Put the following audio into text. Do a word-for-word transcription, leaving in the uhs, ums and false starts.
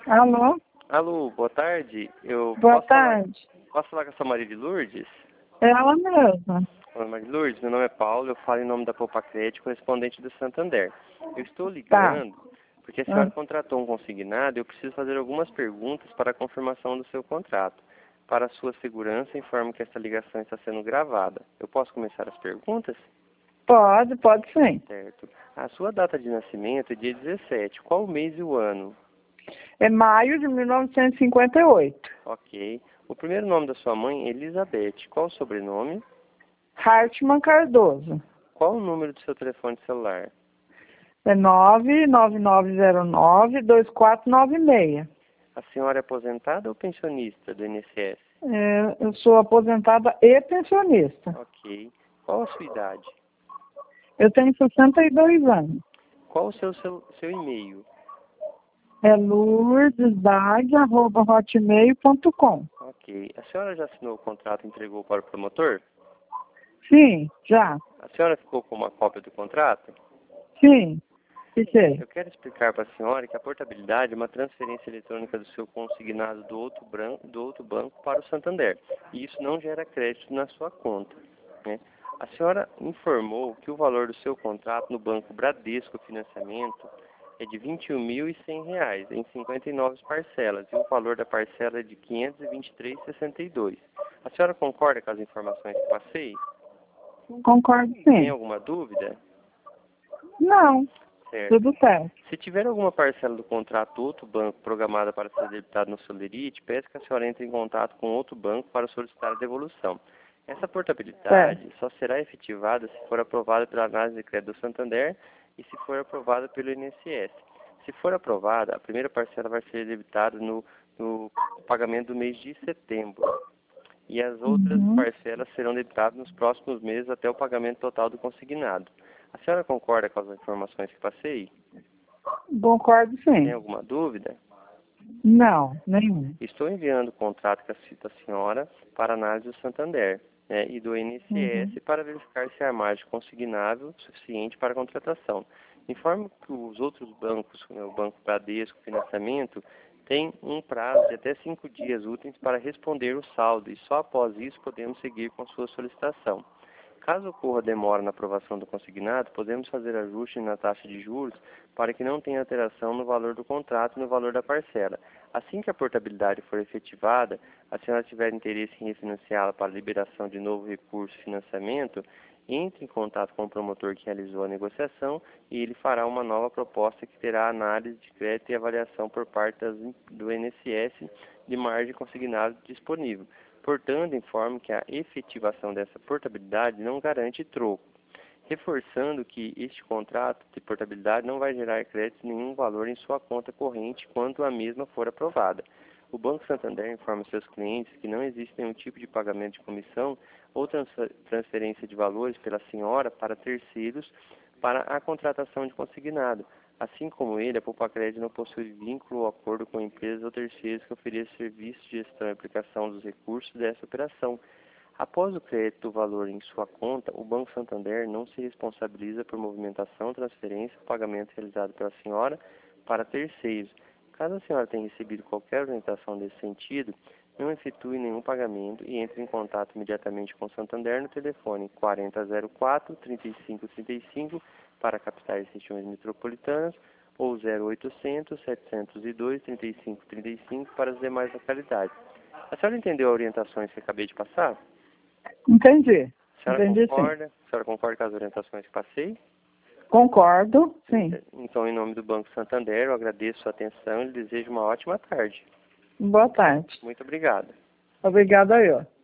Alô? Alô, boa tarde. Eu Boa posso tarde. Falar, posso falar com a sua Maria de Lourdes? É ela mesma. Olá, Maria de Lourdes, meu nome é Paulo, eu falo em nome da Popacred, correspondente do Santander. Eu estou Tá. ligando porque a senhora Ah, contratou um consignado e eu preciso fazer algumas perguntas para a confirmação do seu contrato. Para a sua segurança, informo que esta ligação está sendo gravada. Eu posso começar as perguntas? Pode, pode sim. Certo. A sua data de nascimento é dia dezessete. Qual o mês e o ano? É maio de mil novecentos e cinquenta e oito. Ok. O primeiro nome da sua mãe é Elizabeth. Qual o sobrenome? Hartmann Cardoso. Qual o número do seu telefone celular? É nove nove nove zero nove dois quatro nove seis. A senhora é aposentada ou pensionista do I N S S? É, eu sou aposentada e pensionista. Ok. Qual a sua idade? Eu tenho sessenta e dois anos. Qual o seu, seu, seu e-mail? É lourdesdag arroba hotmail ponto com. Ok. A senhora já assinou o contrato e entregou para o promotor? Sim, já. A senhora ficou com uma cópia do contrato? Sim, fiquei. Eu quero explicar para a senhora que a portabilidade é uma transferência eletrônica do seu consignado do outro, branco, do outro banco para o Santander. E isso não gera crédito na sua conta, né? A senhora informou que o valor do seu contrato no Banco Bradesco Financiamento é de vinte e um mil e cem reais, em cinquenta e nove parcelas, e o valor da parcela é de quinhentos e vinte e três reais e sessenta e dois centavos. A senhora concorda com as informações que passei? Concordo Tem sim. alguma dúvida? Não, Certo. tudo certo. Se tiver alguma parcela do contrato do outro banco programada para ser debitada no Solerite, peço que a senhora entre em contato com outro banco para solicitar a devolução. Essa portabilidade Certo. só será efetivada se for aprovada pela análise de crédito do Santander e se for aprovada pelo I N S S. Se for aprovada, a primeira parcela vai ser debitada no, no pagamento do mês de setembro. E as outras Uhum. parcelas serão debitadas nos próximos meses até o pagamento total do consignado. A senhora concorda com as informações que passei? Concordo Tem sim. alguma dúvida? Não, nenhum. Estou enviando o contrato que cito a senhora para análise do Santander, né, e do I N S S Uhum. para verificar se a margem consignável é suficiente para a contratação. Informo que os outros bancos, né, o Banco Bradesco Financiamento, tem um prazo de até cinco dias úteis para responder o saldo e só após isso podemos seguir com sua solicitação. Caso ocorra demora na aprovação do consignado, podemos fazer ajuste na taxa de juros para que não tenha alteração no valor do contrato e no valor da parcela. Assim que a portabilidade for efetivada, a senhora tiver interesse em refinanciá-la para liberação de novo recurso de financiamento, entre em contato com o promotor que realizou a negociação e ele fará uma nova proposta que terá análise de crédito e avaliação por parte das, do I N S S de margem consignada disponível. Portanto, informo que a efetivação dessa portabilidade não garante troco, reforçando que este contrato de portabilidade não vai gerar crédito nenhum valor em sua conta corrente quando a mesma for aprovada. O Banco Santander informa seus clientes que não existe nenhum tipo de pagamento de comissão ou transferência de valores pela senhora para terceiros para a contratação de consignado. Assim como ele, a Popacred não possui vínculo ou acordo com empresas ou terceiros que ofereçam serviços de gestão e aplicação dos recursos dessa operação. Após o crédito do valor em sua conta, o Banco Santander não se responsabiliza por movimentação, transferência ou pagamento realizado pela senhora para terceiros. Caso a senhora tenha recebido qualquer orientação nesse sentido, não efetue nenhum pagamento e entre em contato imediatamente com o Santander no telefone quarenta zero quatro, trinta e cinco trinta e cinco para capitais e regiões metropolitanas ou zero oitocentos, setecentos e dois, trinta e cinco trinta e cinco para as demais localidades. A senhora entendeu as orientações que acabei de passar? Entendi. A senhora Entendi sim. concorda? A senhora concorda com as orientações que passei? Concordo, sim. Então, em nome do Banco Santander, eu agradeço a sua atenção e lhe desejo uma ótima tarde. Boa tarde. Muito obrigado. Obrigada eu.